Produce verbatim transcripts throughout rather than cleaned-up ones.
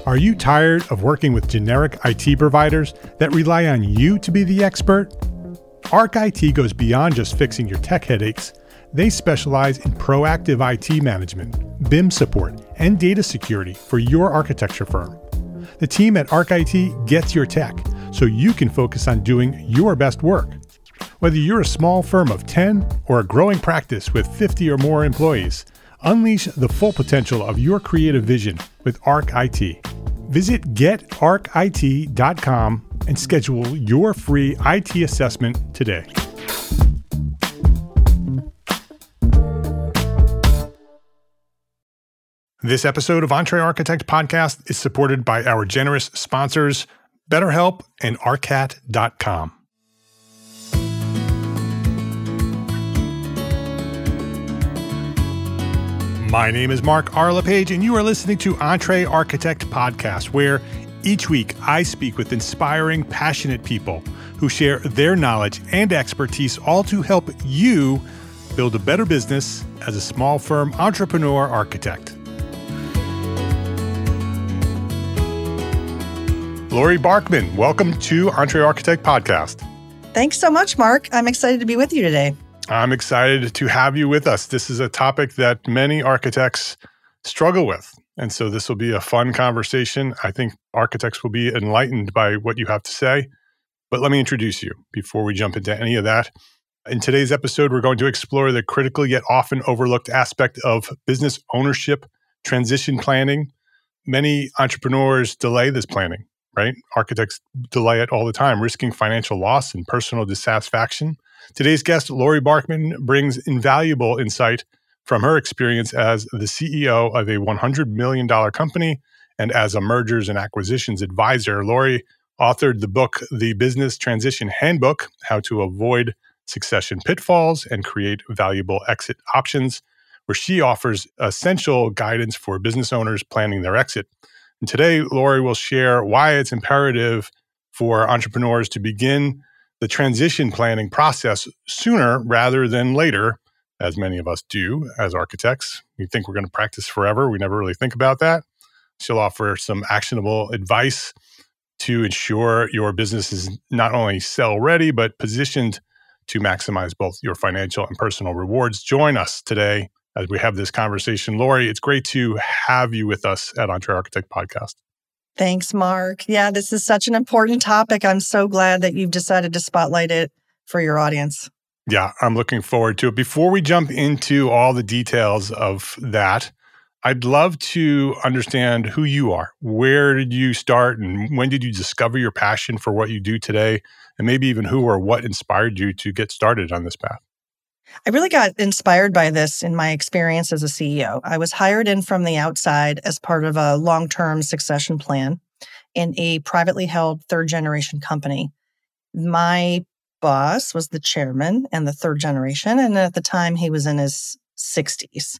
Are you tired of working with generic I T providers that rely on you to be the expert? Arc I T goes beyond just fixing your tech headaches. They specialize in proactive I T management, B I M support, and data security for your architecture firm. The team at Arc I T gets your tech, so you can focus on doing your best work. Whether you're a small firm of ten or a growing practice with fifty or more employees, unleash the full potential of your creative vision with Arc I T. Visit get arc I T dot com and schedule your free I T assessment today. This episode of EntreArchitect Podcast is supported by our generous sponsors, BetterHelp and arcat dot com. My name is Mark R. LePage, and you are listening to EntreArchitect Podcast, where each week I speak with inspiring, passionate people who share their knowledge and expertise, all to help you build a better business as a small firm entrepreneur architect. Lori Barkman, welcome to EntreArchitect Podcast. Thanks so much, Mark. I'm excited to be with you today. I'm excited to have you with us. This is a topic that many architects struggle with. And so this will be a fun conversation. I think architects will be enlightened by what you have to say. But let me introduce you before we jump into any of that. In today's episode, we're going to explore the critical yet often overlooked aspect of business ownership, transition planning. Many entrepreneurs delay this planning, right? Architects delay it all the time, risking financial loss and personal dissatisfaction. Today's guest, Lori Barkman, brings invaluable insight from her experience as the C E O of a one hundred million dollars company and as a mergers and acquisitions advisor. Lori authored the book, The Business Transition Handbook, How to Avoid Succession Pitfalls and Create Valuable Exit Options, where she offers essential guidance for business owners planning their exit. And today, Lori will share why it's imperative for entrepreneurs to begin the transition planning process sooner rather than later, as many of us do as architects. We think we're going to practice forever. We never really think about that. She'll offer some actionable advice to ensure your business is not only sell ready, but positioned to maximize both your financial and personal rewards. Join us today as we have this conversation. Lori, it's great to have you with us at EntreArchitect Podcast. Thanks, Mark. Yeah, this is such an important topic. I'm so glad that you've decided to spotlight it for your audience. Yeah, I'm looking forward to it. Before we jump into all the details of that, I'd love to understand who you are. Where did you start and when did you discover your passion for what you do today? And maybe even who or what inspired you to get started on this path? I really got inspired by this in my experience as a C E O. I was hired in from the outside as part of a long-term succession plan in a privately held third-generation company. My boss was the chairman and the third generation, and at the time he was in his sixties.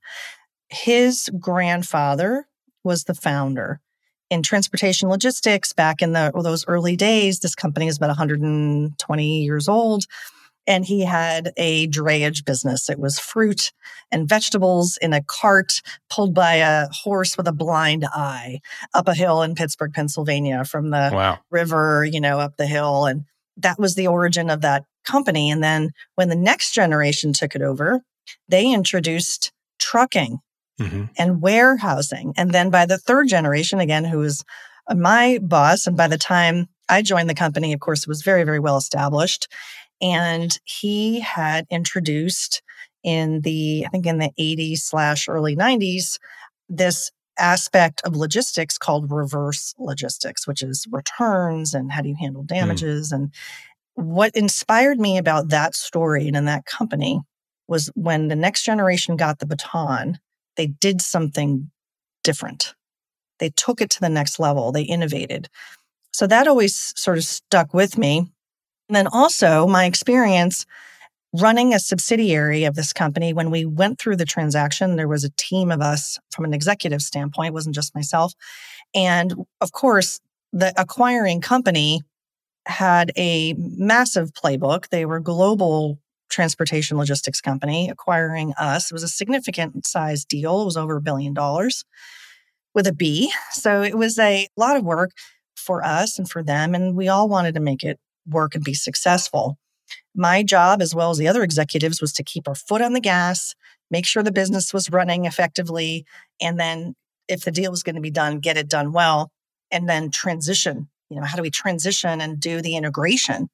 His grandfather was the founder. In transportation logistics, back in the, well, those early days, this company is about one hundred twenty years old. And he had a drayage business. It was fruit and vegetables in a cart pulled by a horse with a blind eye up a hill in Pittsburgh, Pennsylvania, from the wow. river, you know, up the hill. And that was the origin of that company. And then when the next generation took it over, they introduced trucking mm-hmm. and warehousing. And then by the third generation, again, who was my boss, and by the time I joined the company, of course, it was very, very well established. And he had introduced in the, I think in the eighties slash early nineties, this aspect of logistics called reverse logistics, which is returns and how do you handle damages. Mm. And what inspired me about that story and in that company was when the next generation got the baton, they did something different. They took it to the next level. They innovated. So that always sort of stuck with me. And then also my experience running a subsidiary of this company, when we went through the transaction, there was a team of us from an executive standpoint. It wasn't just myself. And of course, the acquiring company had a massive playbook. They were a global transportation logistics company acquiring us. It was a significant size deal. It was over a billion dollars. with a B. So it was a lot of work for us and for them. And we all wanted to make it work and be successful. My job, as well as the other executives, was to keep our foot on the gas, make sure the business was running effectively. And then if the deal was going to be done, get it done well. And then transition. You know, how do we transition and do the integration?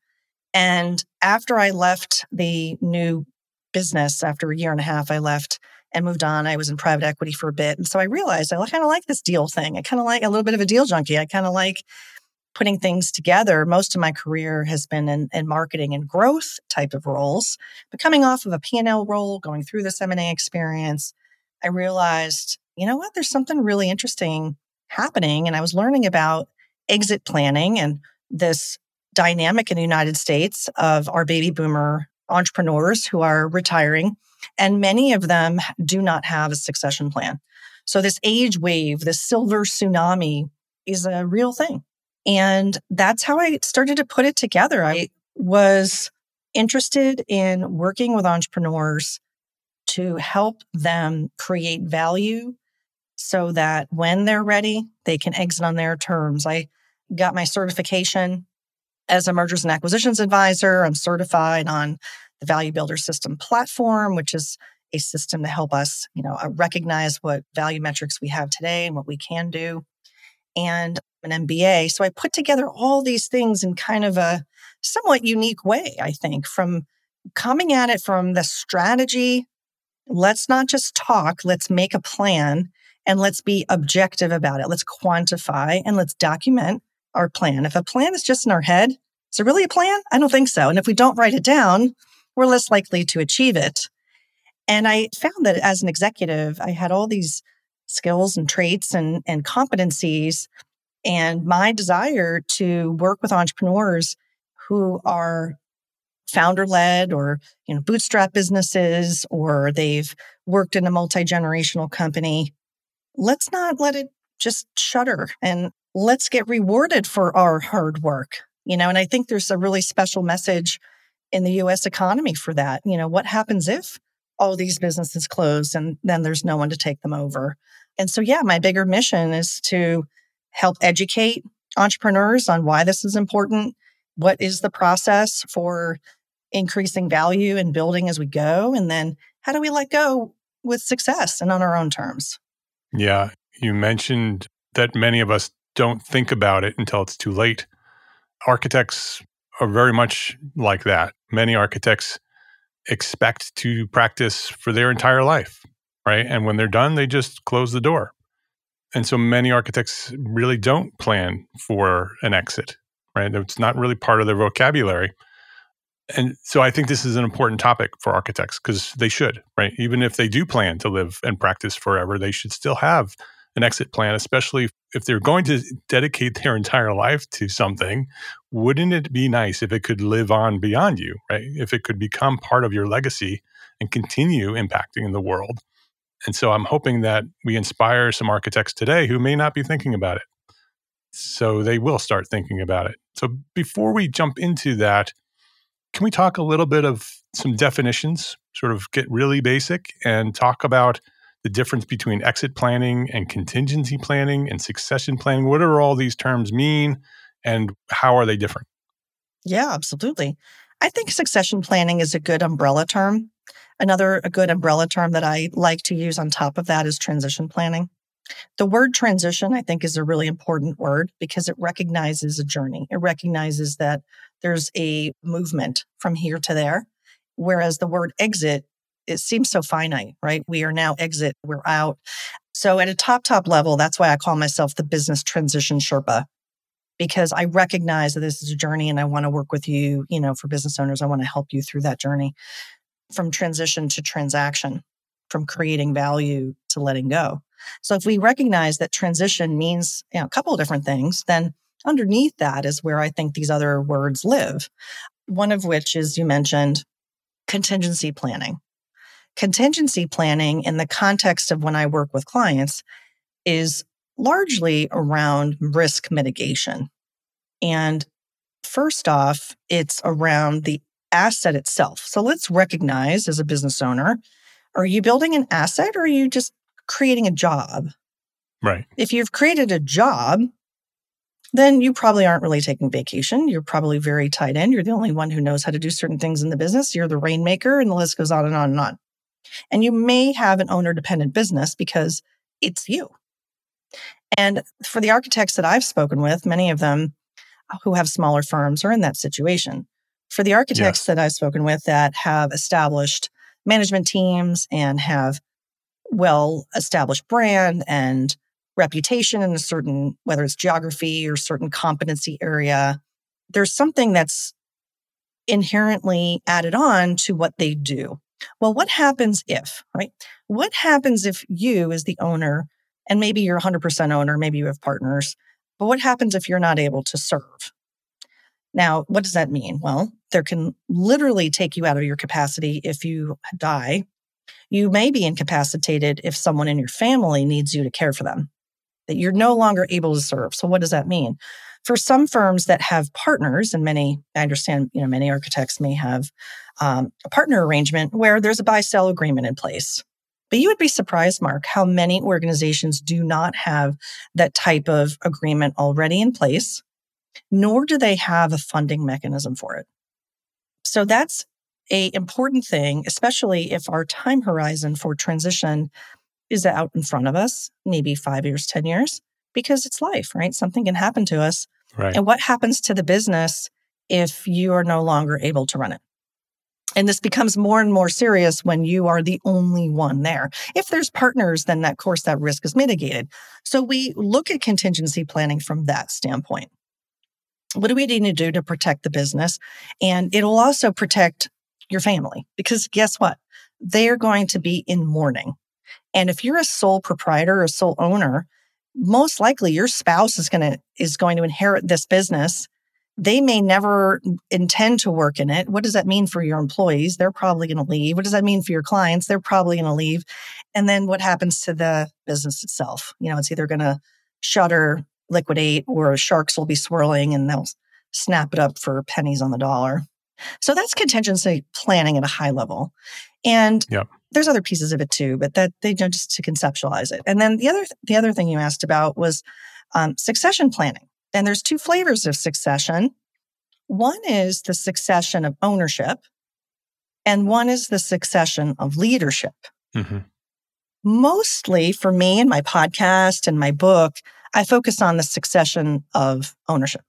And after I left the new business, after a year and a half, I left and moved on. I was in private equity for a bit. And so I realized I kind of like this deal thing. I kind of like a little bit of a deal junkie. I kind of like putting things together. Most of my career has been in, in marketing and growth type of roles. But coming off of a P and L role, going through this M and A experience, I realized, you know what, there's something really interesting happening. And I was learning about exit planning and this dynamic in the United States of our baby boomer entrepreneurs who are retiring. And many of them do not have a succession plan. So this age wave, this silver tsunami is a real thing. And that's how I started to put it together. I was interested in working with entrepreneurs to help them create value so that when they're ready, they can exit on their terms. I got my certification as a mergers and acquisitions advisor. I'm certified on the Value Builder System platform, which is a system to help us, you know, recognize what value metrics we have today and what we can do, and an M B A. So I put together all these things in kind of a somewhat unique way, I think, from coming at it from the strategy. Let's not just talk, let's make a plan and let's be objective about it. Let's quantify and let's document our plan. If a plan is just in our head, is it really a plan? I don't think so. And if we don't write it down, we're less likely to achieve it. And I found that as an executive, I had all these skills and traits and, and competencies, and my desire to work with entrepreneurs who are founder-led or, you know, bootstrap businesses, or they've worked in a multi-generational company. Let's not let it just shutter, and let's get rewarded for our hard work. You know, and I think there's a really special message in the U S economy for that. You know, what happens if all these businesses close and then there's no one to take them over? And so, yeah, my bigger mission is to help educate entrepreneurs on why this is important. What is the process for increasing value and building as we go? And then how do we let go with success and on our own terms? Yeah. You mentioned that many of us don't think about it until it's too late. Architects are very much like that. Many architects expect to practice for their entire life, right? And when they're done, they just close the door. And so many architects really don't plan for an exit, right? It's not really part of their vocabulary. And so I think this is an important topic for architects because they should, right? Even if they do plan to live and practice forever, they should still have an exit plan, especially if they're going to dedicate their entire life to something. Wouldn't it be nice if it could live on beyond you, right? If it could become part of your legacy and continue impacting in the world. And so I'm hoping that we inspire some architects today who may not be thinking about it. So they will start thinking about it. So before we jump into that, can we talk a little bit of some definitions, sort of get really basic and talk about the difference between exit planning and contingency planning and succession planning? What do all these terms mean and how are they different? Yeah, absolutely. I think succession planning is a good umbrella term. Another a good umbrella term that I like to use on top of that is transition planning. The word transition, I think, is a really important word because it recognizes a journey. It recognizes that there's a movement from here to there, whereas the word exit, it seems so finite, right? We are now exit, we're out. So at a top, top level, that's why I call myself the business transition Sherpa, because I recognize that this is a journey and I want to work with you, you know, for business owners, I want to help you through that journey from transition to transaction, from creating value to letting go. So if we recognize that transition means, you know, a couple of different things, then underneath that is where I think these other words live. One of which is, you mentioned, contingency planning. Contingency planning in the context of when I work with clients is largely around risk mitigation. And first off, it's around the asset itself. So let's recognize as a business owner, are you building an asset or are you just creating a job? Right. If you've created a job, then you probably aren't really taking vacation. You're probably very tied in. You're the only one who knows how to do certain things in the business. You're the rainmaker, and the list goes on and on and on. And you may have an owner-dependent business because it's you. And for the architects that I've spoken with, many of them who have smaller firms are in that situation. For the architects Yes. that I've spoken with that have established management teams and have well-established brand and reputation in a certain, whether it's geography or certain competency area, there's something that's inherently added on to what they do. Well, what happens if, right? What happens if you as the owner, and maybe you're one hundred percent owner, maybe you have partners, but what happens if you're not able to serve? Now, what does that mean? Well, there can literally take you out of your capacity if you die. You may be incapacitated if someone in your family needs you to care for them, that you're no longer able to serve. So what does that mean? For some firms that have partners, and many, I understand, you know, many architects may have um, a partner arrangement where there's a buy-sell agreement in place. But you would be surprised, Mark, how many organizations do not have that type of agreement already in place, nor do they have a funding mechanism for it. So that's an important thing, especially if our time horizon for transition is out in front of us, maybe five years, ten years, because it's life, right? Something can happen to us. Right. And what happens to the business if you are no longer able to run it? And this becomes more and more serious when you are the only one there. If there's partners, then of course that risk is mitigated. So we look at contingency planning from that standpoint. What do we need to do to protect the business? And it'll also protect your family, because guess what? They're going to be in mourning. And if you're a sole proprietor or sole owner, most likely your spouse is going to is going to inherit this business. They may never intend to work in it. What does that mean for your employees? They're probably going to leave. What does that mean for your clients? They're probably going to leave. And then what happens to the business itself? You know, it's either going to shutter, liquidate, or sharks will be swirling and they'll snap it up for pennies on the dollar. So that's contingency planning at a high level. And yep. There's other pieces of it too, but that they know just to conceptualize it. And then the other the other thing you asked about was um, succession planning. And there's two flavors of succession. One is the succession of ownership, and one is the succession of leadership. Mm-hmm. Mostly for me and my podcast and my book, I focus on the succession of ownership.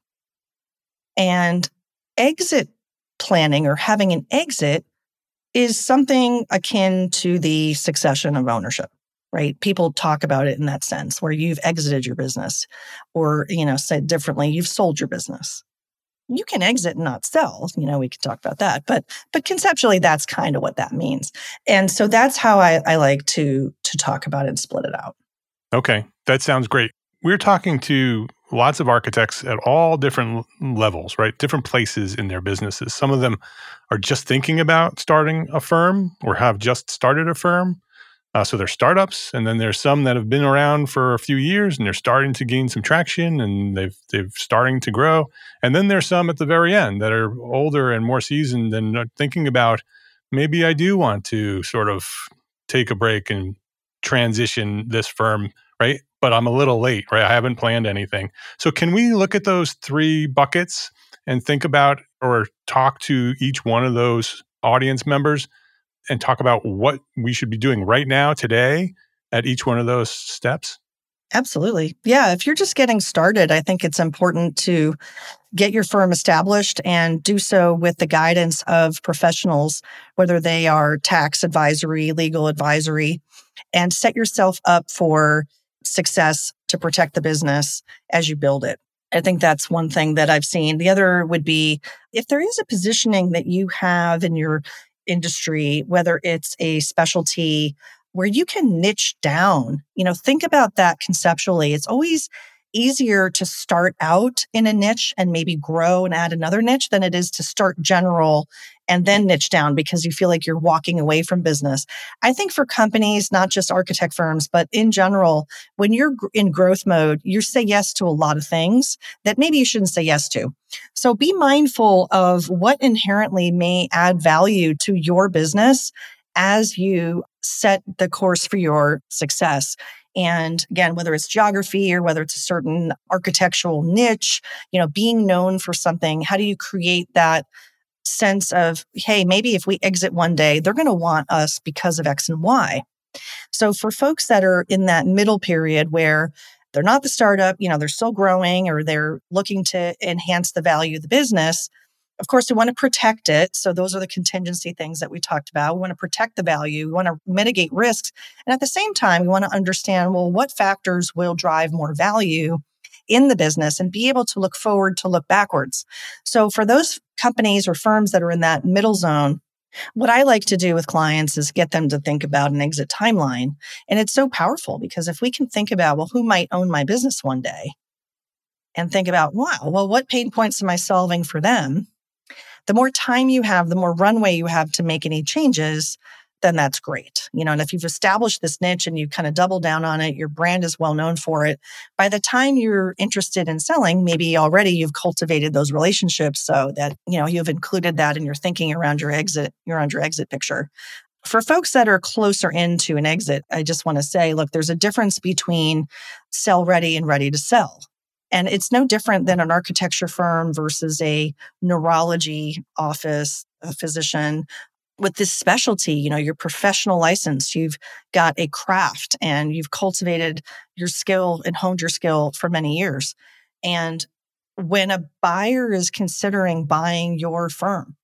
And exit planning or having an exit is something akin to the succession of ownership, right? People talk about it in that sense, where you've exited your business, or, you know, said differently, you've sold your business. You can exit and not sell. You know, we could talk about that, but but conceptually, that's kind of what that means. And so that's how I, I like to to talk about it and split it out. Okay, that sounds great. We're talking to lots of architects at all different levels, right? Different places in their businesses. Some of them are just thinking about starting a firm or have just started a firm. Uh, so they're startups. And then there's some that have been around for a few years and they're starting to gain some traction and they've they've starting to grow. And then there's some at the very end that are older and more seasoned and are thinking about, maybe I do want to sort of take a break and transition this firm, right? But I'm a little late, right? I haven't planned anything. So can we look at those three buckets and think about or talk to each one of those audience members and talk about what we should be doing right now, today, at each one of those steps? Absolutely. Yeah. If you're just getting started, I think it's important to get your firm established and do so with the guidance of professionals, whether they are tax advisory, legal advisory, and set yourself up for success to protect the business as you build it. I think that's one thing that I've seen. The other would be if there is a positioning that you have in your industry, whether it's a specialty where you can niche down, you know, think about that conceptually. It's always easier to start out in a niche and maybe grow and add another niche than it is to start general and then niche down because you feel like you're walking away from business. I think for companies, not just architect firms, but in general, when you're in growth mode, you say yes to a lot of things that maybe you shouldn't say yes to. So be mindful of what inherently may add value to your business as you set the course for your success. And again, whether it's geography or whether it's a certain architectural niche, you know, being known for something, how do you create that sense of, hey, maybe if we exit one day, they're going to want us because of X and Y. So for folks that are in that middle period where they're not the startup, you know, they're still growing or they're looking to enhance the value of the business, of course, we want to protect it. So those are the contingency things that we talked about. We want to protect the value. We want to mitigate risks. And at the same time, we want to understand, well, what factors will drive more value in the business and be able to look forward to look backwards. So for those companies or firms that are in that middle zone, what I like to do with clients is get them to think about an exit timeline. And it's so powerful because if we can think about, well, who might own my business one day? And think about, wow, well, what pain points am I solving for them? The more time you have, the more runway you have to make any changes, then that's great. You know, and if you've established this niche and you kind of double down on it, your brand is well known for it. By the time you're interested in selling, maybe already you've cultivated those relationships so that, you know, you've included that in your thinking around your exit, around your exit picture. For folks that are closer into an exit, I just want to say, look, there's a difference between sell ready and ready to sell. And it's no different than an architecture firm versus a neurology office, a physician. With this specialty, you know, your professional license, you've got a craft and you've cultivated your skill and honed your skill for many years. And when a buyer is considering buying your firm,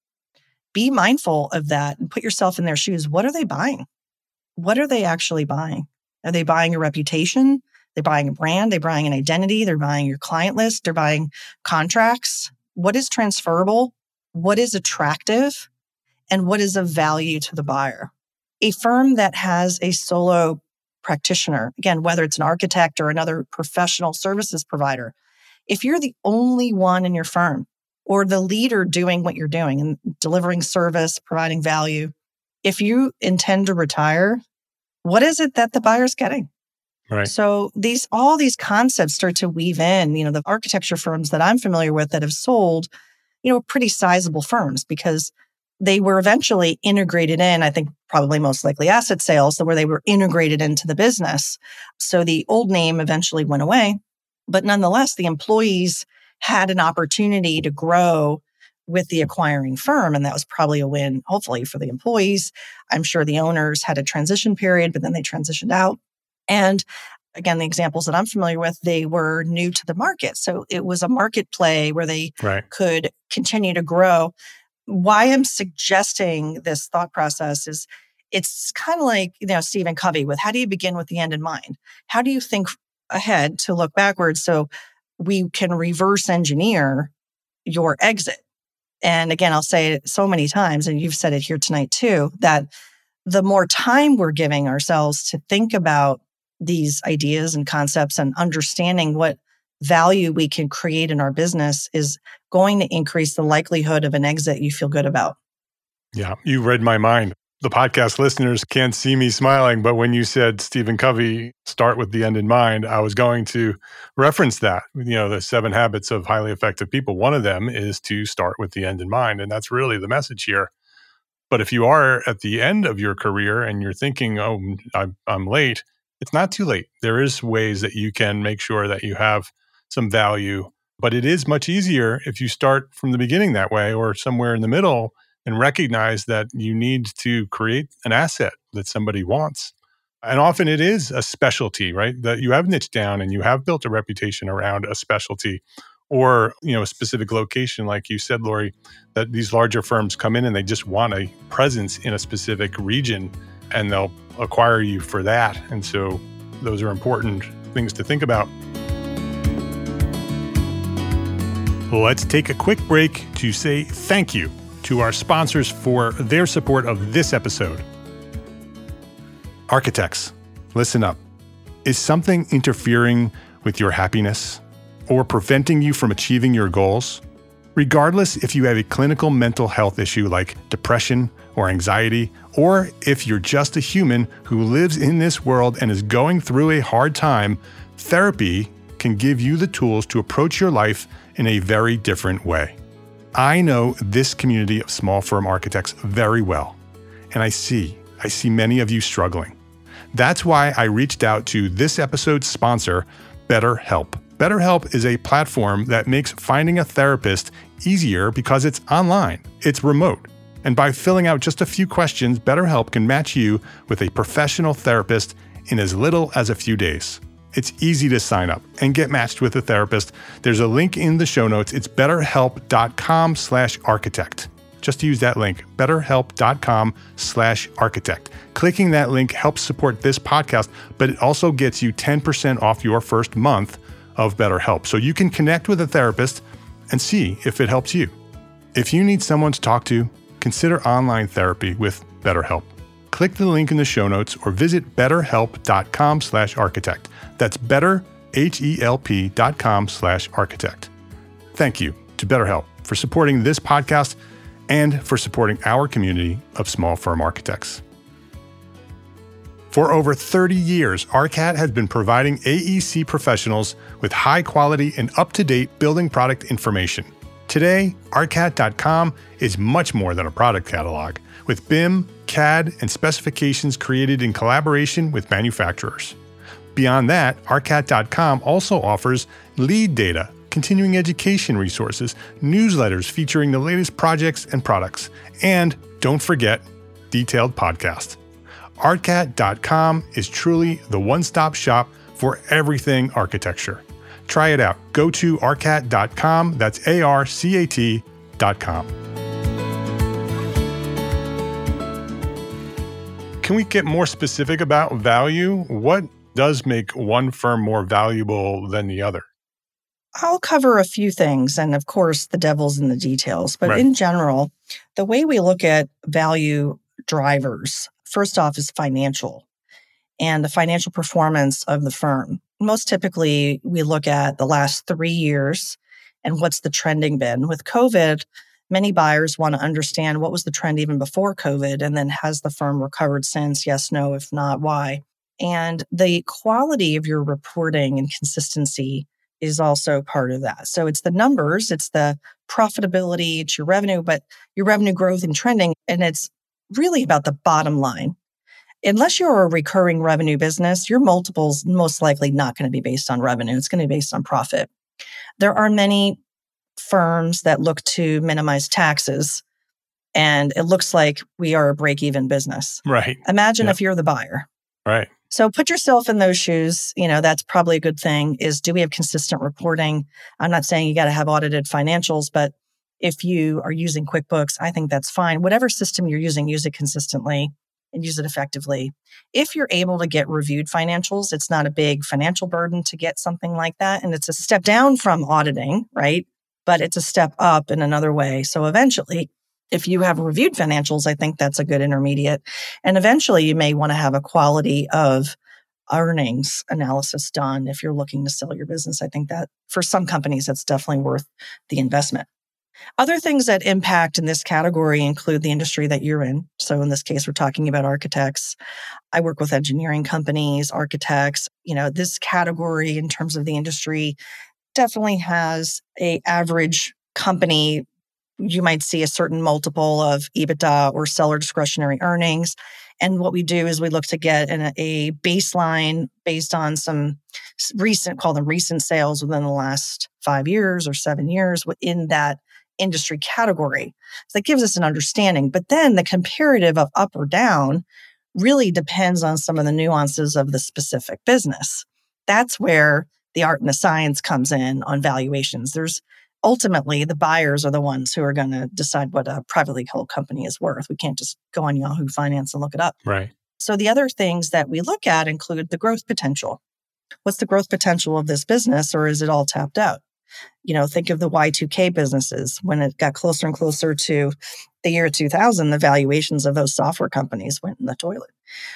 be mindful of that and put yourself in their shoes. What are they buying? What are they actually buying? Are they buying a reputation? They're buying a brand. They're buying an identity. They're buying your client list. They're buying contracts. What is transferable? What is attractive? And what is of value to the buyer? A firm that has a solo practitioner, again, whether it's an architect or another professional services provider, if you're the only one in your firm or the leader doing what you're doing and delivering service, providing value, if you intend to retire, what is it that the buyer's getting? Right. So these, all these concepts start to weave in, you know, the architecture firms that I'm familiar with that have sold, you know, pretty sizable firms because they were eventually integrated in, I think probably most likely asset sales, so where they were integrated into the business. So the old name eventually went away, but nonetheless, the employees had an opportunity to grow with the acquiring firm. And that was probably a win, hopefully, for the employees. I'm sure the owners had a transition period, but then they transitioned out. And again, the examples that I'm familiar with, they were new to the market. So it was a market play where they right. could continue to grow. Why I'm suggesting this thought process is it's kind of like, you know, Stephen Covey with how do you begin with the end in mind? How do you think ahead to look backwards so we can reverse engineer your exit? And again, I'll say it so many times, and you've said it here tonight too, that the more time we're giving ourselves to think about these ideas and concepts and understanding what value we can create in our business is going to increase the likelihood of an exit you feel good about. Yeah, you read my mind. The podcast listeners can't see me smiling, but when you said Stephen Covey, start with the end in mind, I was going to reference that. You know, the seven habits of highly effective people. One of them is to start with the end in mind. And that's really the message here. But if you are at the end of your career and you're thinking, oh, I'm late, it's not too late. There is ways that you can make sure that you have some value, but it is much easier if you start from the beginning that way or somewhere in the middle and recognize that you need to create an asset that somebody wants. And often it is a specialty, right? That you have niched down and you have built a reputation around a specialty or, you know, a specific location, like you said, Lori, that these larger firms come in and they just want a presence in a specific region and they'll acquire you for that. And so those are important things to think about. Let's take a quick break to say thank you to our sponsors for their support of this episode. Architects, listen up. Is something interfering with your happiness or preventing you from achieving your goals? Regardless if you have a clinical mental health issue like depression or anxiety, or if you're just a human who lives in this world and is going through a hard time, therapy can give you the tools to approach your life in a very different way. I know this community of small firm architects very well, and I see, I see many of you struggling. That's why I reached out to this episode's sponsor, BetterHelp. BetterHelp is a platform that makes finding a therapist easier because it's online, it's remote. And by filling out just a few questions, BetterHelp can match you with a professional therapist in as little as a few days. It's easy to sign up and get matched with a therapist. There's a link in the show notes. It's betterhelp.com slash architect. Just use that link, betterhelp.com slash architect. Clicking that link helps support this podcast, but it also gets you ten percent off your first month of BetterHelp. So you can connect with a therapist and see if it helps you. If you need someone to talk to, consider online therapy with BetterHelp. Click the link in the show notes or visit betterhelp.com slash architect. That's better, H-E-L-P dot com slash architect. Thank you to BetterHelp for supporting this podcast and for supporting our community of small firm architects. For over thirty years, ARCAT has been providing A E C professionals with high quality and up-to-date building product information. Today, arcat dot com is much more than a product catalog, with B I M, C A D, and specifications created in collaboration with manufacturers. Beyond that, arcat dot com also offers lead data, continuing education resources, newsletters featuring the latest projects and products, and don't forget, detailed podcasts. arcat dot com is truly the one-stop shop for everything architecture. Try it out. Go to arcat dot com. That's A R C A T dot com. Can we get more specific about value? What does make one firm more valuable than the other? I'll cover a few things. And of course, the devil's in the details. But Right. in general, the way we look at value drivers, first off, is financial and the financial performance of the firm. Most typically, we look at the last three years and what's the trending been. With COVID, many buyers want to understand what was the trend even before COVID, and then has the firm recovered since? Yes, no, if not, why? And the quality of your reporting and consistency is also part of that. So it's the numbers, it's the profitability, it's your revenue, but your revenue growth and trending, and it's really about the bottom line. Unless you're a recurring revenue business, your multiple's most likely not going to be based on revenue. It's going to be based on profit. There are many firms that look to minimize taxes, and it looks like we are a break-even business. Right. Imagine Yep. if you're the buyer. Right. So put yourself in those shoes. You know, that's probably a good thing. Is do we have consistent reporting? I'm not saying you got to have audited financials, but if you are using QuickBooks, I think that's fine. Whatever system you're using, use it consistently and use it effectively. If you're able to get reviewed financials, it's not a big financial burden to get something like that. And it's a step down from auditing, right? But it's a step up in another way. So eventually, if you have reviewed financials, I think that's a good intermediate. And eventually you may want to have a quality of earnings analysis done if you're looking to sell your business. I think that for some companies, that's definitely worth the investment. Other things that impact in this category include the industry that you're in. So in this case, we're talking about architects. I work with engineering companies, architects. You know, this category in terms of the industry definitely has a average company. You might see a certain multiple of EBITDA or seller discretionary earnings. And what we do is we look to get an, a baseline based on some recent, call them recent sales within the last five years or seven years within that industry category. So that gives us an understanding. But then the comparative of up or down really depends on some of the nuances of the specific business. That's where the art and the science comes in on valuations. There's ultimately the buyers are the ones who are going to decide what a privately held company is worth. We can't just go on Yahoo Finance and look it up. Right. So the other things that we look at include the growth potential. What's the growth potential of this business, or is it all tapped out? You know, think of the Y two K businesses. When it got closer and closer to the year two thousand, the valuations of those software companies went in the toilet.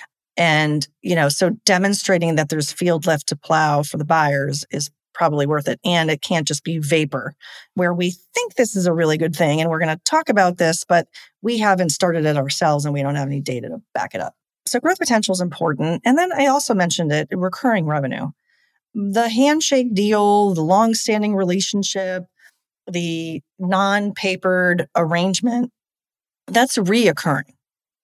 And, you know, so demonstrating that there's field left to plow for the buyers is probably worth it. And it can't just be vapor, where we think this is a really good thing. And we're going to talk about this, but we haven't started it ourselves and we don't have any data to back it up. So growth potential is important. And then I also mentioned it, recurring revenue. The handshake deal, the long-standing relationship, the non-papered arrangement, that's reoccurring.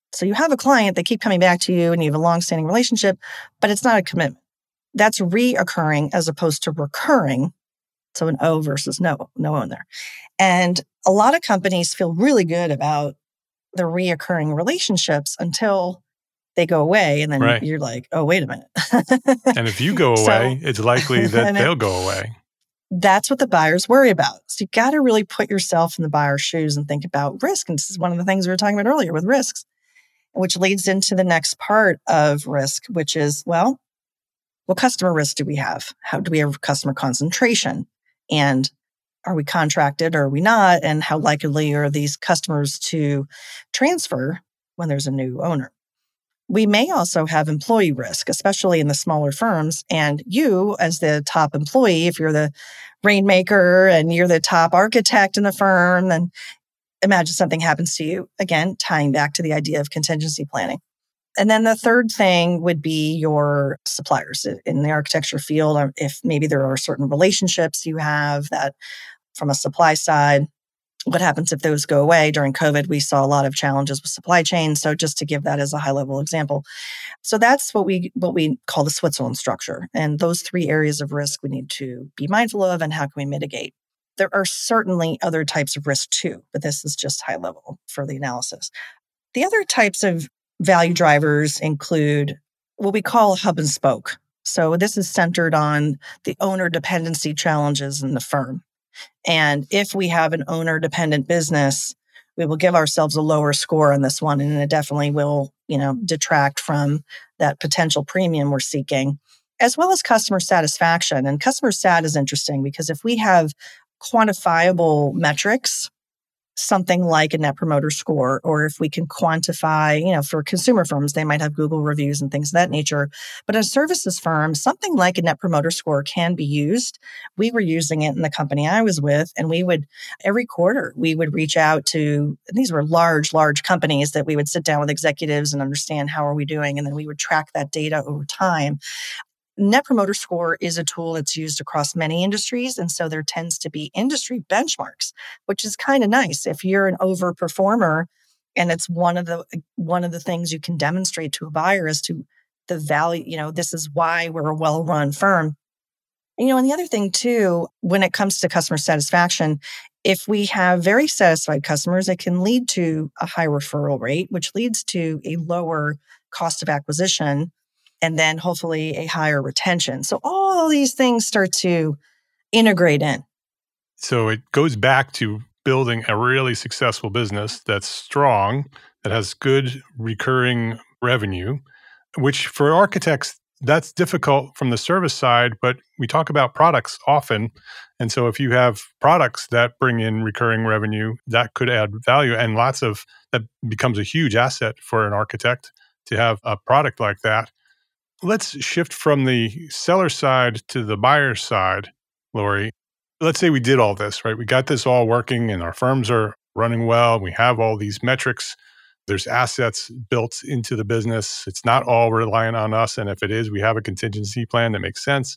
So you have a client, they keep coming back to you and you have a long-standing relationship, but it's not a commitment. That's reoccurring as opposed to recurring. So an O versus no, no O in there. And a lot of companies feel really good about the reoccurring relationships until they go away. And then right. you're like, oh, wait a minute. And if you go away, so, it's likely that they'll go away. That's what the buyers worry about. So you got to really put yourself in the buyer's shoes and think about risk. And this is one of the things we were talking about earlier with risks, which leads into the next part of risk, which is, well, what customer risk do we have? How do we have customer concentration? And are we contracted or are we not? And how likely are these customers to transfer when there's a new owner? We may also have employee risk, especially in the smaller firms. And you, as the top employee, if you're the rainmaker and you're the top architect in the firm, then imagine something happens to you. Again, tying back to the idea of contingency planning. And then the third thing would be your suppliers in the architecture field. If maybe there are certain relationships you have that from a supply side, what happens if those go away? During COVID, we saw a lot of challenges with supply chain. So just to give that as a high level example. So that's what we what we call the Switzerland structure. And those three areas of risk we need to be mindful of and how can we mitigate. There are certainly other types of risk too, but this is just high level for the analysis. The other types of value drivers include what we call hub and spoke. So this is centered on the owner dependency challenges in the firm. And if we have an owner-dependent business, we will give ourselves a lower score on this one, and it definitely will, you know, detract from that potential premium we're seeking, as well as customer satisfaction. And customer sat is interesting because if we have quantifiable metrics, something like a net promoter score, or if we can quantify, you know, for consumer firms, they might have Google reviews and things of that nature. But in a services firm, something like a net promoter score can be used. We were using it in the company I was with, and we would, every quarter, we would reach out to, these were large, large companies that we would sit down with executives and understand how are we doing, and then we would track that data over time. Net Promoter Score is a tool that's used across many industries. And so there tends to be industry benchmarks, which is kind of nice. If you're an overperformer and it's one of the one of the things you can demonstrate to a buyer as to the value, you know, this is why we're a well-run firm. You know, and the other thing too, when it comes to customer satisfaction, if we have very satisfied customers, it can lead to a high referral rate, which leads to a lower cost of acquisition, and then hopefully a higher retention. So all these things start to integrate in. So it goes back to building a really successful business that's strong, that has good recurring revenue, which for architects, that's difficult from the service side, but we talk about products often. And so if you have products that bring in recurring revenue, that could add value, and lots of, that becomes a huge asset for an architect to have a product like that. Let's shift from the seller side to the buyer side, Lori. Let's say we did all this, right? We got this all working and our firms are running well. We have all these metrics. There's assets built into the business. It's not all reliant on us. And if it is, we have a contingency plan that makes sense.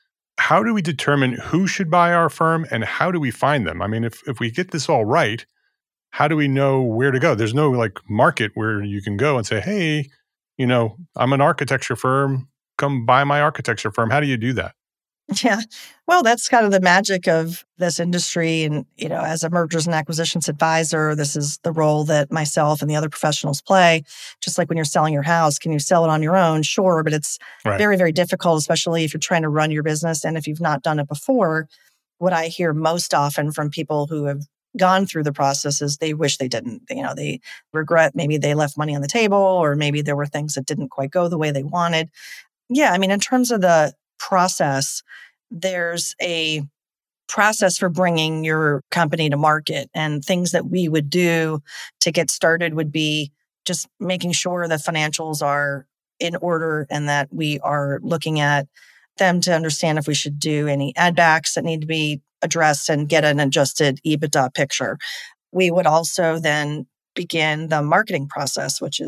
How do we determine who should buy our firm and how do we find them? I mean, if, if we get this all right, how do we know where to go? There's no like market where you can go and say, hey, you know, I'm an architecture firm, come buy my architecture firm. How do you do that? Yeah. Well, that's kind of the magic of this industry. And, you know, as a mergers and acquisitions advisor, this is the role that myself and the other professionals play. Just like when you're selling your house, can you sell it on your own? Sure. But it's right. very, very difficult, especially if you're trying to run your business. And if you've not done it before, what I hear most often from people who have gone through the process is they wish they didn't. You know, they regret maybe they left money on the table, or maybe there were things that didn't quite go the way they wanted. Yeah, I mean, in terms of the process, there's a process for bringing your company to market, and things that we would do to get started would be just making sure the financials are in order and that we are looking at them to understand if we should do any add backs that need to be addressed and get an adjusted EBITDA picture. We would also then begin the marketing process, which is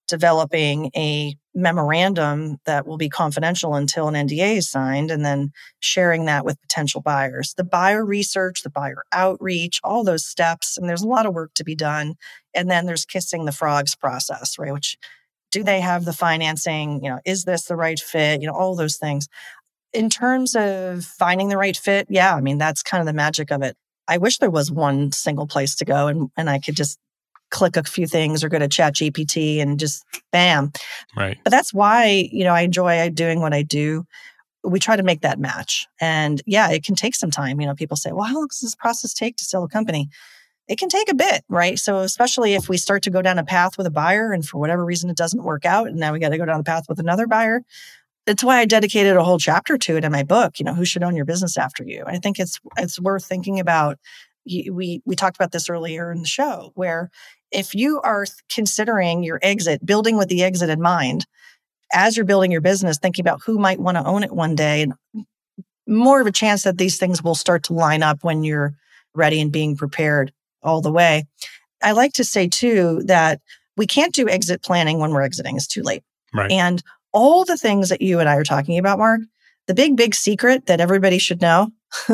developing a memorandum that will be confidential until an N D A is signed, and then sharing that with potential buyers. The buyer research, the buyer outreach, all those steps, and there's a lot of work to be done. And then there's kissing the frogs process, right? Which, do they have the financing? You know, is this the right fit? You know, all those things. In terms of finding the right fit, yeah, I mean, that's kind of the magic of it. I wish there was one single place to go and, and I could just click a few things or go to Chat G P T and just bam. Right. But that's why, you know, I enjoy doing what I do. We try to make that match. And yeah, it can take some time. You know, people say, well, how long does this process take to sell a company? It can take a bit, right? So especially if we start to go down a path with a buyer and for whatever reason it doesn't work out, and now we got to go down the path with another buyer. That's why I dedicated a whole chapter to it in my book, you know, who should own your business after you. I think it's it's worth thinking about. We we talked about this earlier in the show, where if you are considering your exit, building with the exit in mind, as you're building your business, thinking about who might want to own it one day, and more of a chance that these things will start to line up when you're ready and being prepared all the way. I like to say too that we can't do exit planning when we're exiting. It's too late. Right. And all the things that you and I are talking about, Mark, the big, big secret that everybody should know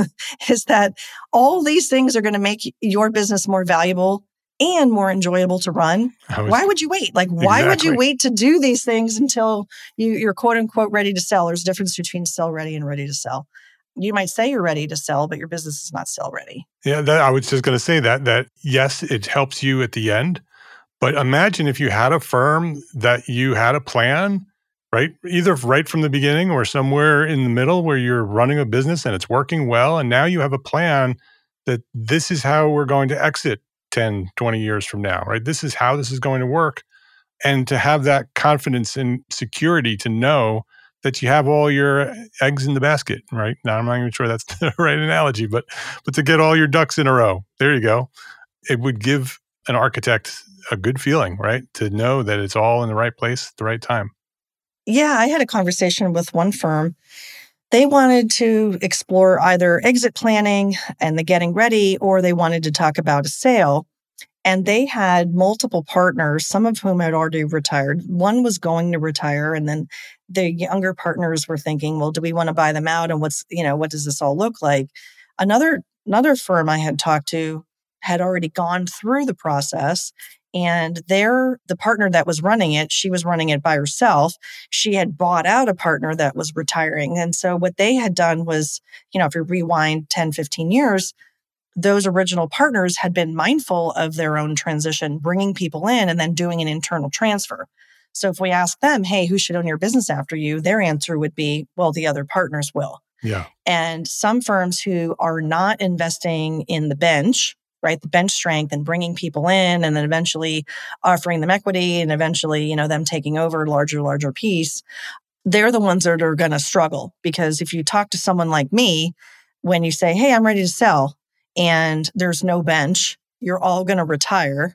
is that all these things are going to make your business more valuable and more enjoyable to run. Was, why would you wait? Like, why exactly. would you wait to do these things until you, you're quote unquote ready to sell? There's a difference between sell ready and ready to sell. You might say you're ready to sell, but your business is not sell ready. Yeah, that, I was just going to say that, that yes, it helps you at the end. But imagine if you had a firm that you had a plan, right? Either right from the beginning or somewhere in the middle where you're running a business and it's working well. And now you have a plan that this is how we're going to exit ten, twenty years from now, right? This is how this is going to work. And to have that confidence and security to know that you have all your eggs in the basket, right? Now, I'm not even sure that's the right analogy, but but to get all your ducks in a row, there you go. It would give an architect a good feeling, right? To know that it's all in the right place at the right time. Yeah, I had a conversation with one firm. They wanted to explore either exit planning and the getting ready, or they wanted to talk about a sale. And they had multiple partners, some of whom had already retired. One was going to retire, and then the younger partners were thinking, well, do we want to buy them out? And what's, you know, what does this all look like? Another, another firm I had talked to had already gone through the process, and their, the partner that was running it, she was running it by herself. She had bought out a partner that was retiring. And so what they had done was, you know, if you rewind ten, fifteen years, those original partners had been mindful of their own transition, bringing people in and then doing an internal transfer. So if we ask them, hey, who should own your business after you? Their answer would be, well, the other partners will. Yeah. And some firms who are not investing in the bench, right, the bench strength and bringing people in and then eventually offering them equity and eventually, you know, them taking over a larger, larger piece, they're the ones that are going to struggle. Because if you talk to someone like me, when you say, hey, I'm ready to sell, and there's no bench, you're all going to retire.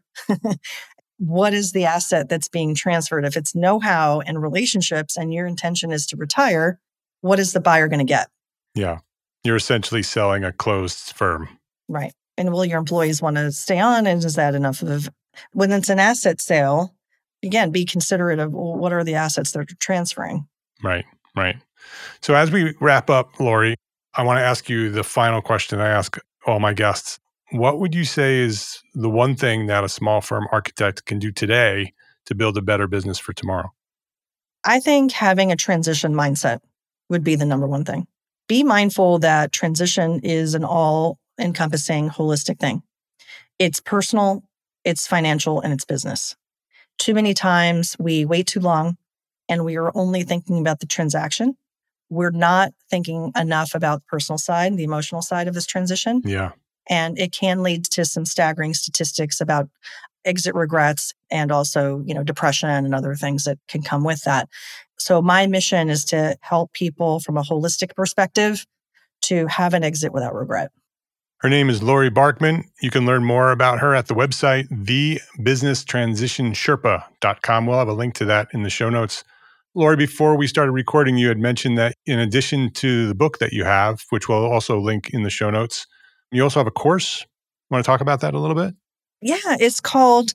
What is the asset that's being transferred? If it's know-how and relationships and your intention is to retire, what is the buyer going to get? Yeah. You're essentially selling a closed firm. Right. And will your employees want to stay on? And is that enough of, when it's an asset sale, again, be considerate of, well, what are the assets they're transferring? Right, right. So as we wrap up, Lori, I want to ask you the final question I ask all my guests. What would you say is the one thing that a small firm architect can do today to build a better business for tomorrow? I think having a transition mindset would be the number one thing. Be mindful that transition is an all-encompassing, holistic thing. It's personal, it's financial, and it's business. Too many times we wait too long and we are only thinking about the transaction. We're not thinking enough about the personal side, the emotional side of this transition. Yeah. And it can lead to some staggering statistics about exit regrets and also, you know, depression and other things that can come with that. So my mission is to help people from a holistic perspective to have an exit without regret. Her name is Lori Barkman. You can learn more about her at the website, the business transition sherpa dot com. We'll have a link to that in the show notes. Lori, before we started recording, you had mentioned that in addition to the book that you have, which we'll also link in the show notes, you also have a course. Want to talk about that a little bit? Yeah, it's called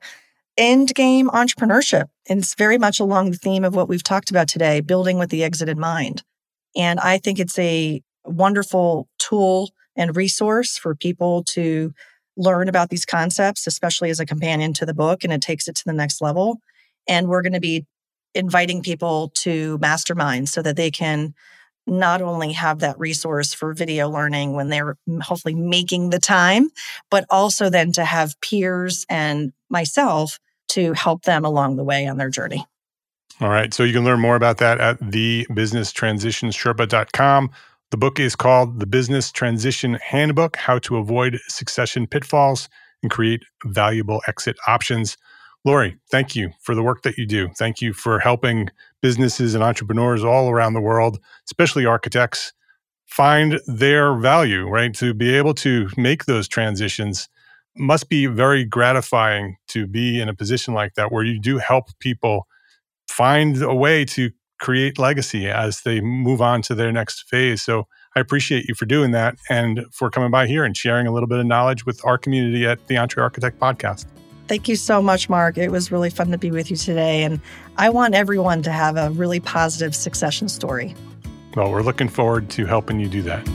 end game entrepreneurship. And it's very much along the theme of what we've talked about today, building with the exit in mind. And I think it's a wonderful tool and resource for people to learn about these concepts, especially as a companion to the book, and it takes it to the next level. And we're going to be inviting people to masterminds so that they can not only have that resource for video learning when they're hopefully making the time, but also then to have peers and myself to help them along the way on their journey. All right. So you can learn more about that at the business transition sherpa dot com. The book is called The Business Transition Handbook, How to Avoid Succession Pitfalls and Create Valuable Exit Options. Lori, thank you for the work that you do. Thank you for helping businesses and entrepreneurs all around the world, especially architects, find their value, right? To be able to make those transitions must be very gratifying to be in a position like that where you do help people find a way to create legacy as they move on to their next phase. So I appreciate you for doing that and for coming by here and sharing a little bit of knowledge with our community at the EntreArchitect Podcast. Thank you so much, Mark. It was really fun to be with you today. And I want everyone to have a really positive succession story. Well, we're looking forward to helping you do that.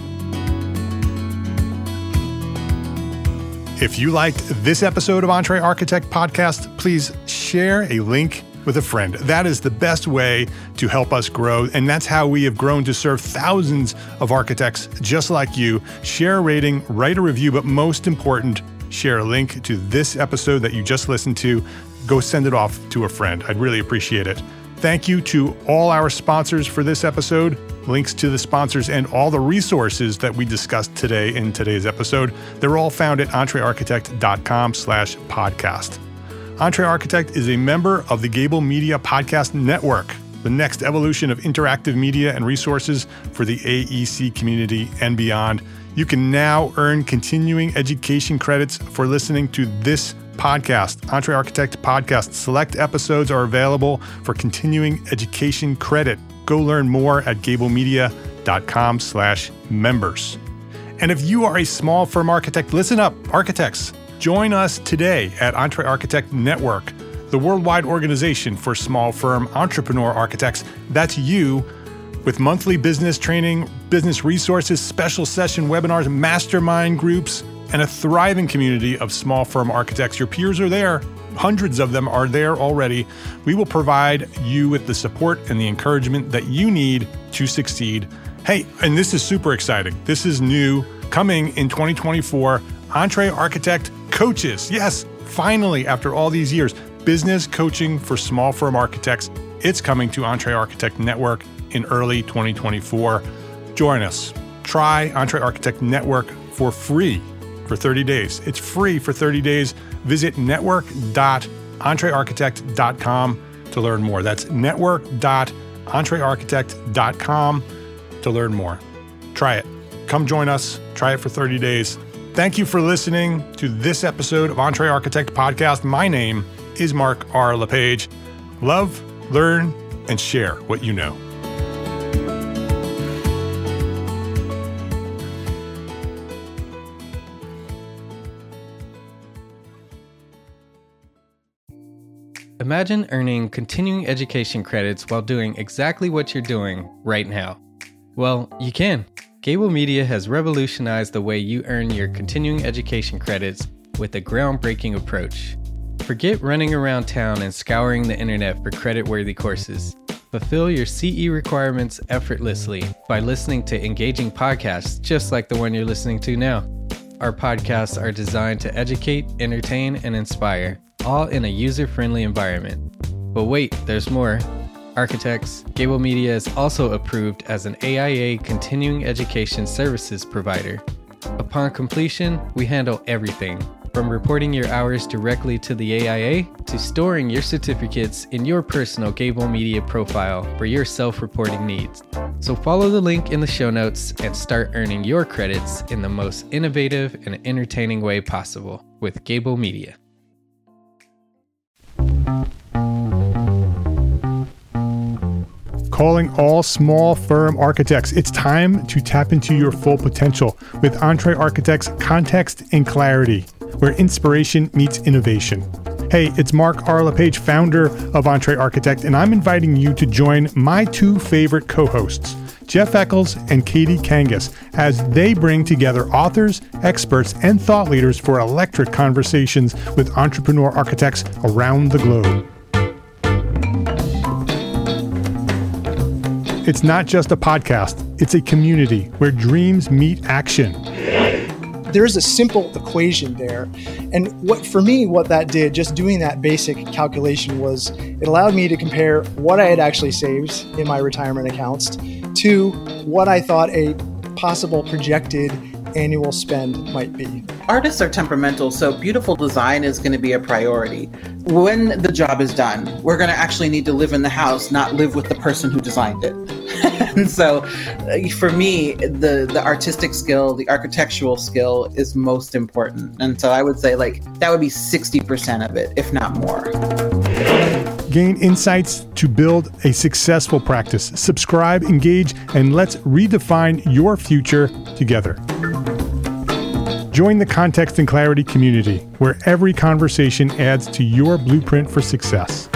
If you liked this episode of EntreArchitect Podcast, please share a link with a friend. That is the best way to help us grow. And that's how we have grown to serve thousands of architects just like you. Share a rating, write a review, but most important, share a link to this episode that you just listened to. Go send it off to a friend. I'd really appreciate it. Thank you to all our sponsors for this episode. Links to the sponsors and all the resources that we discussed today in today's episode, they're all found at entrearchitect dot com slash podcast. EntreArchitect is a member of the Gable Media Podcast Network, the next evolution of interactive media and resources for the A E C community and beyond. You can now earn continuing education credits for listening to this podcast. EntreArchitect Podcast select episodes are available for continuing education credit. Go learn more at gablemedia dot com slash members. And if you are a small firm architect, listen up, architects. Join us today at EntreArchitect Network, the worldwide organization for small firm entrepreneur architects. That's you, with monthly business training, business resources, special session webinars, mastermind groups, and a thriving community of small firm architects. Your peers are there. Hundreds of them are there already. We will provide you with the support and the encouragement that you need to succeed. Hey, and this is super exciting. This is new, coming in twenty twenty-four. EntreArchitect Coaches. Yes, finally, after all these years, business coaching for small firm architects. It's coming to EntreArchitect Network in early twenty twenty-four. Join us. Try EntreArchitect Network for free for thirty days. It's free for thirty days. Visit network dot entrearchitect dot com to learn more. That's network dot entrearchitect dot com to learn more. Try it. Come join us. Try it for thirty days. Thank you for listening to this episode of EntreArchitect Podcast. My name is Mark R. LePage. Love, learn, and share what you know. Imagine earning continuing education credits while doing exactly what you're doing right now. Well, you can. Gable Media has revolutionized the way you earn your continuing education credits with a groundbreaking approach. Forget running around town and scouring the internet for credit-worthy courses. Fulfill your C E requirements effortlessly by listening to engaging podcasts just like the one you're listening to now. Our podcasts are designed to educate, entertain, and inspire, all in a user-friendly environment. But wait, there's more. Architects, Gable Media is also approved as an A I A continuing education services provider. Upon completion, we handle everything, from reporting your hours directly to the A I A to storing your certificates in your personal Gable Media profile for your self-reporting needs. So follow the link in the show notes and start earning your credits in the most innovative and entertaining way possible with Gable Media. Calling all small firm architects. It's time to tap into your full potential with EntreArchitect's Context and Clarity, where inspiration meets innovation. Hey, it's Mark R. LePage, founder of Entre Architect, and I'm inviting you to join my two favorite co-hosts, Jeff Eccles and Katie Kangas, as they bring together authors, experts, and thought leaders for electric conversations with entrepreneur architects around the globe. It's not just a podcast, it's a community where dreams meet action. There's a simple equation there. And what for me, what that did, just doing that basic calculation, was it allowed me to compare what I had actually saved in my retirement accounts to what I thought a possible projected annual spend might be. Artists are temperamental, so beautiful design is going to be a priority. When the job is done, we're going to actually need to live in the house, not live with the person who designed it. And so for me, the, the artistic skill, the architectural skill is most important. And so I would say like that would be sixty percent of it, if not more. Gain insights to build a successful practice. Subscribe, engage, and let's redefine your future together. Join the Context and Clarity community, where every conversation adds to your blueprint for success.